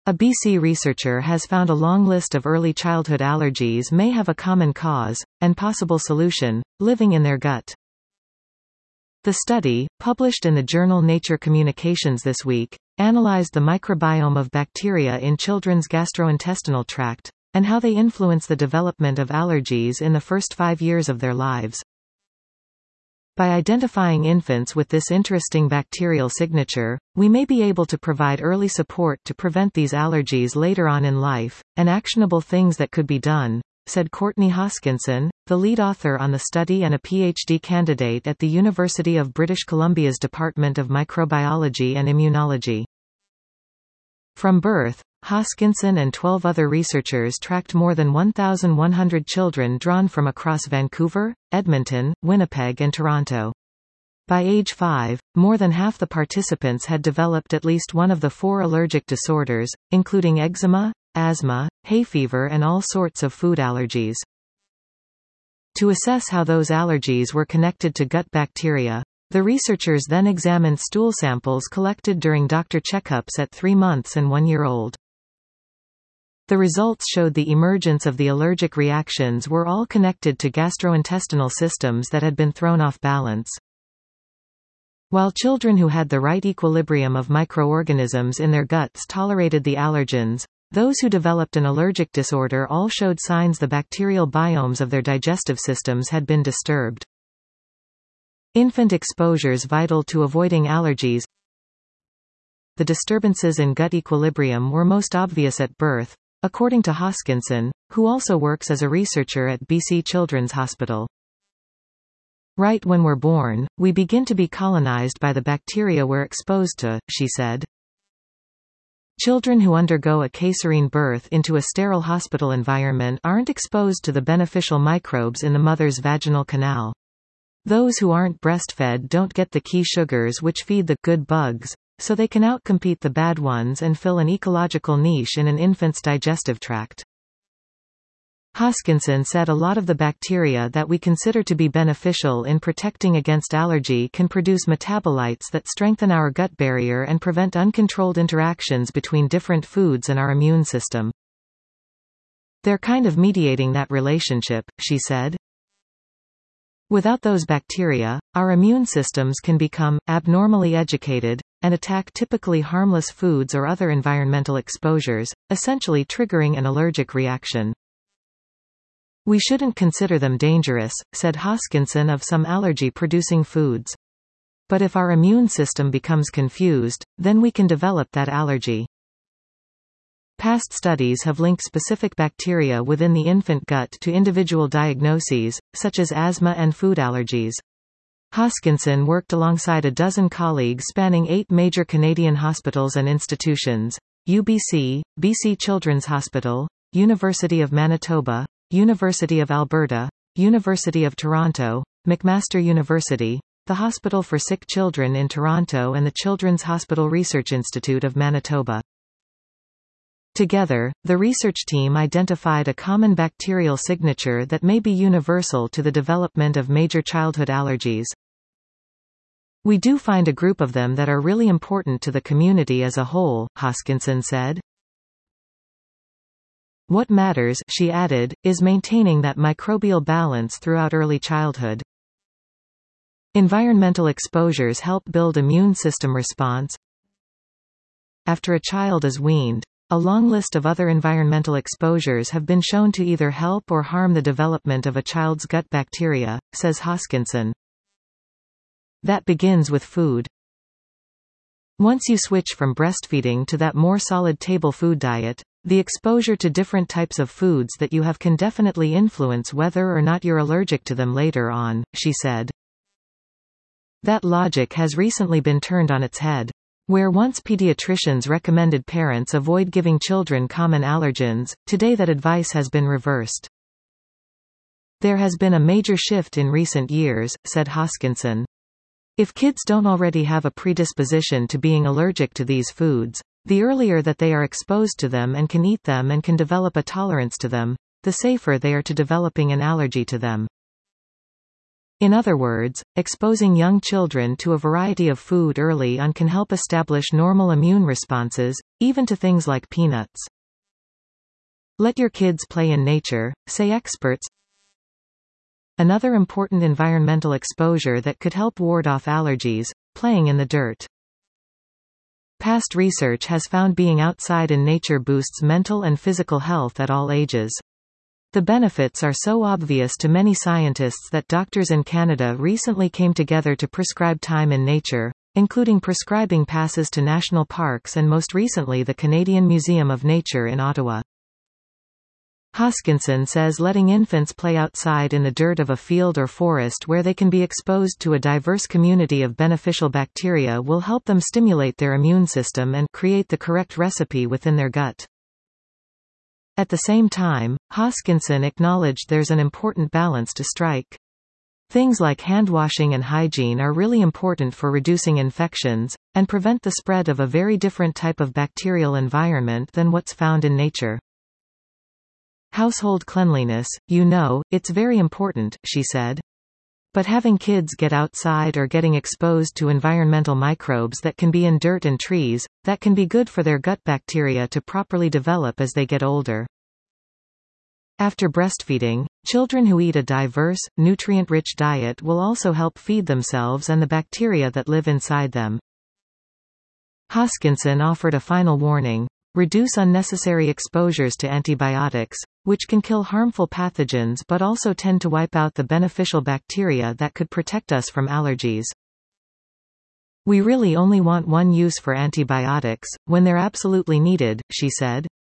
A BC researcher has found a long list of early childhood allergies may have a common cause, and possible solution, living in their gut. The study, published in the journal Nature Communications this week, analyzed the microbiome of bacteria in children's gastrointestinal tract, and how they influence the development of allergies in the first 5 years of their lives. By identifying infants with this interesting bacterial signature, we may be able to provide early support to prevent these allergies later on in life, and actionable things that could be done, said Courtney Hoskinson, the lead author on the study and a PhD candidate at the University of British Columbia's Department of Microbiology and Immunology. From birth, Hoskinson and 12 other researchers tracked more than 1,100 children drawn from across Vancouver, Edmonton, Winnipeg and Toronto. By age 5, more than half the participants had developed at least one of the 4 allergic disorders, including eczema, asthma, hay fever and all sorts of food allergies. To assess how those allergies were connected to gut bacteria, the researchers then examined stool samples collected during doctor checkups at 3 months and 1 year old. The results showed the emergence of the allergic reactions were all connected to gastrointestinal systems that had been thrown off balance. While children who had the right equilibrium of microorganisms in their guts tolerated the allergens, those who developed an allergic disorder all showed signs the bacterial biomes of their digestive systems had been disturbed. Infant exposures vital to avoiding allergies. The disturbances in gut equilibrium were most obvious at birth, according to Hoskinson, who also works as a researcher at BC Children's Hospital. Right when we're born, we begin to be colonized by the bacteria we're exposed to, she said. Children who undergo a caesarean birth into a sterile hospital environment aren't exposed to the beneficial microbes in the mother's vaginal canal. Those who aren't breastfed don't get the key sugars which feed the good bugs, so they can outcompete the bad ones and fill an ecological niche in an infant's digestive tract. Hoskinson said a lot of the bacteria that we consider to be beneficial in protecting against allergy can produce metabolites that strengthen our gut barrier and prevent uncontrolled interactions between different foods and our immune system. They're kind of mediating that relationship, she said. Without those bacteria, our immune systems can become abnormally educated and attack typically harmless foods or other environmental exposures, essentially triggering an allergic reaction. We shouldn't consider them dangerous, said Hoskinson of some allergy-producing foods. But if our immune system becomes confused, then we can develop that allergy. Past studies have linked specific bacteria within the infant gut to individual diagnoses, such as asthma and food allergies. Hoskinson worked alongside a dozen colleagues spanning 8 major Canadian hospitals and institutions: UBC, BC Children's Hospital, University of Manitoba, University of Alberta, University of Toronto, McMaster University, the Hospital for Sick Children in Toronto and the Children's Hospital Research Institute of Manitoba. Together, the research team identified a common bacterial signature that may be universal to the development of major childhood allergies. We do find a group of them that are really important to the community as a whole, Hoskinson said. What matters, she added, is maintaining that microbial balance throughout early childhood. Environmental exposures help build immune system response. After a child is weaned, a long list of other environmental exposures have been shown to either help or harm the development of a child's gut bacteria, says Hoskinson. That begins with food. Once you switch from breastfeeding to that more solid table food diet, the exposure to different types of foods that you have can definitely influence whether or not you're allergic to them later on, she said. That logic has recently been turned on its head. Where once pediatricians recommended parents avoid giving children common allergens, today that advice has been reversed. There has been a major shift in recent years, said Hoskinson. If kids don't already have a predisposition to being allergic to these foods, the earlier that they are exposed to them and can eat them and can develop a tolerance to them, the safer they are to developing an allergy to them. In other words, exposing young children to a variety of food early on can help establish normal immune responses, even to things like peanuts. Let your kids play in nature, say experts. Another important environmental exposure that could help ward off allergies: playing in the dirt. Past research has found being outside in nature boosts mental and physical health at all ages. The benefits are so obvious to many scientists that doctors in Canada recently came together to prescribe time in nature, including prescribing passes to national parks and most recently the Canadian Museum of Nature in Ottawa. Hoskinson says letting infants play outside in the dirt of a field or forest where they can be exposed to a diverse community of beneficial bacteria will help them stimulate their immune system and create the correct recipe within their gut. At the same time, Hoskinson acknowledged there's an important balance to strike. Things like hand-washing and hygiene are really important for reducing infections, and prevent the spread of a very different type of bacterial environment than what's found in nature. Household cleanliness, it's very important, she said. But having kids get outside or getting exposed to environmental microbes that can be in dirt and trees, that can be good for their gut bacteria to properly develop as they get older. After breastfeeding, children who eat a diverse, nutrient-rich diet will also help feed themselves and the bacteria that live inside them. Hoskinson offered a final warning: reduce unnecessary exposures to antibiotics, which can kill harmful pathogens but also tend to wipe out the beneficial bacteria that could protect us from allergies. We really only want one use for antibiotics, when they're absolutely needed, she said.